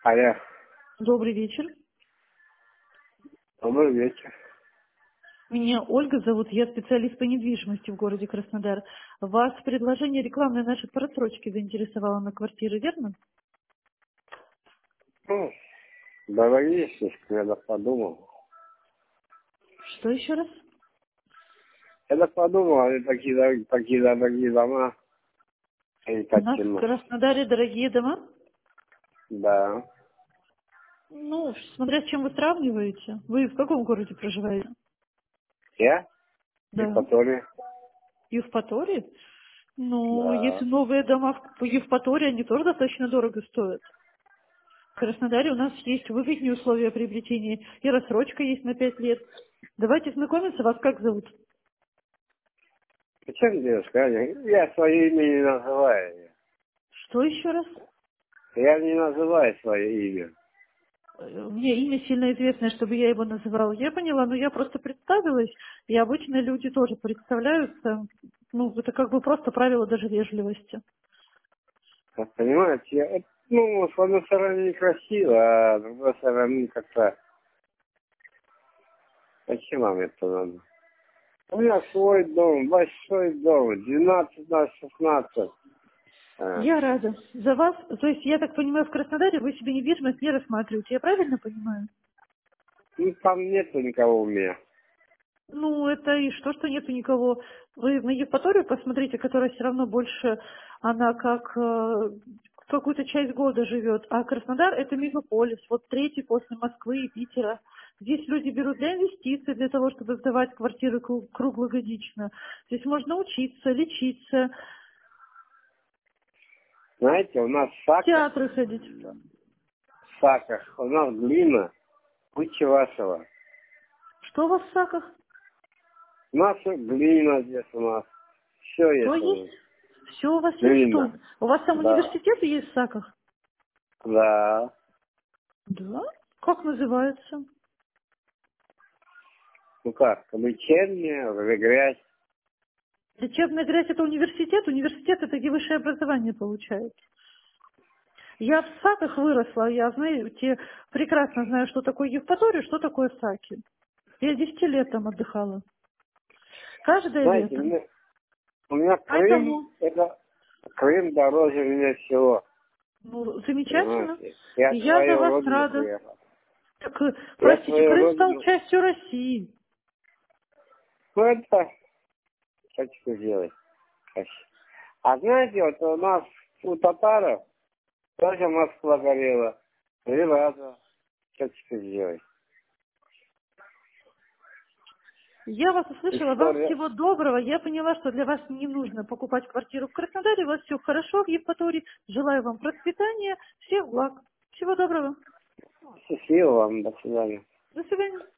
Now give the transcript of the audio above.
Алло, Добрый вечер. добрый вечер. Меня Ольга зовут, я специалист по недвижимости в городе Краснодар. Вас предложение рекламной нашей просрочки заинтересовало на квартиры, верно? Ну, дорогие слишком, я так подумал. Что еще раз? Я так подумал, они такие дорогие дома. Они У так нас в темно. Краснодаре дорогие дома? Да. Ну, смотря с чем вы сравниваете. Вы в каком городе проживаете? Я? Да. Евпатория? Евпатории? Ну, если Да. новые дома в Евпатории, они тоже достаточно дорого стоят. В Краснодаре у нас есть выгоднее условия приобретения, и рассрочка есть на 5 лет. Давайте знакомиться, вас как зовут? Зачем, девушка? Я свое имя не называю. Что еще раз? Я не называю свое имя. Мне имя сильно известное, чтобы я его называла. Я поняла, но я просто представилась, и обычно люди тоже представляются. Ну, это как бы просто правило даже вежливости. Как понимаете, ну, с одной стороны некрасиво, а с другой стороны как-то... Зачем вам это надо? У меня свой дом, большой дом, 12 на 16. Я рада за вас. То есть, я так понимаю, в Краснодаре вы себе недвижимость не рассматриваете. Я правильно понимаю? Ну, там нету никого у меня. Ну, это и что нету никого. Вы на Евпаторию посмотрите, которая все равно больше, она как какую-то часть года живет. А Краснодар — это мегаполис, вот третий после Москвы и Питера. Здесь люди берут для инвестиций, для того, чтобы сдавать квартиры круглогодично. Здесь можно учиться, лечиться, Знаете, у нас в в Саках, театры ходить. у нас глина, лучше вашего. Что у вас в Саках? У нас глина здесь у нас. Все Что есть у есть? нас. Все у вас есть что? Глина. У вас там Да. университеты есть в Саках? Да. Да. Как называется? Ну как, лечение, грязь. Лечебная грязь — это университет. Университет — это где высшее образование получают. Я в Саках выросла, я, знаете, прекрасно знаю, что такое Евпатория, что такое Саки. Я 10 лет там отдыхала. Каждое Знаете, лето. у меня Крым, Поэтому, Крым дороже меня всего. ну, замечательно. Понимаете? Я И я за свою вас родину рада. приехал. Так, Я простите, свою Крым стал родину... частью России. Ну это, что теперь делать? А знаете, вот у нас, у татаров, тоже Москва горела. 3 раза. Что теперь делать? Я вас услышала. Вам История. всего доброго. Я поняла, что для вас не нужно покупать квартиру в Краснодаре. У вас все хорошо в Евпатории. Желаю вам процветания. Всех благ. Всего доброго. Счастливо вам. До свидания. До свидания.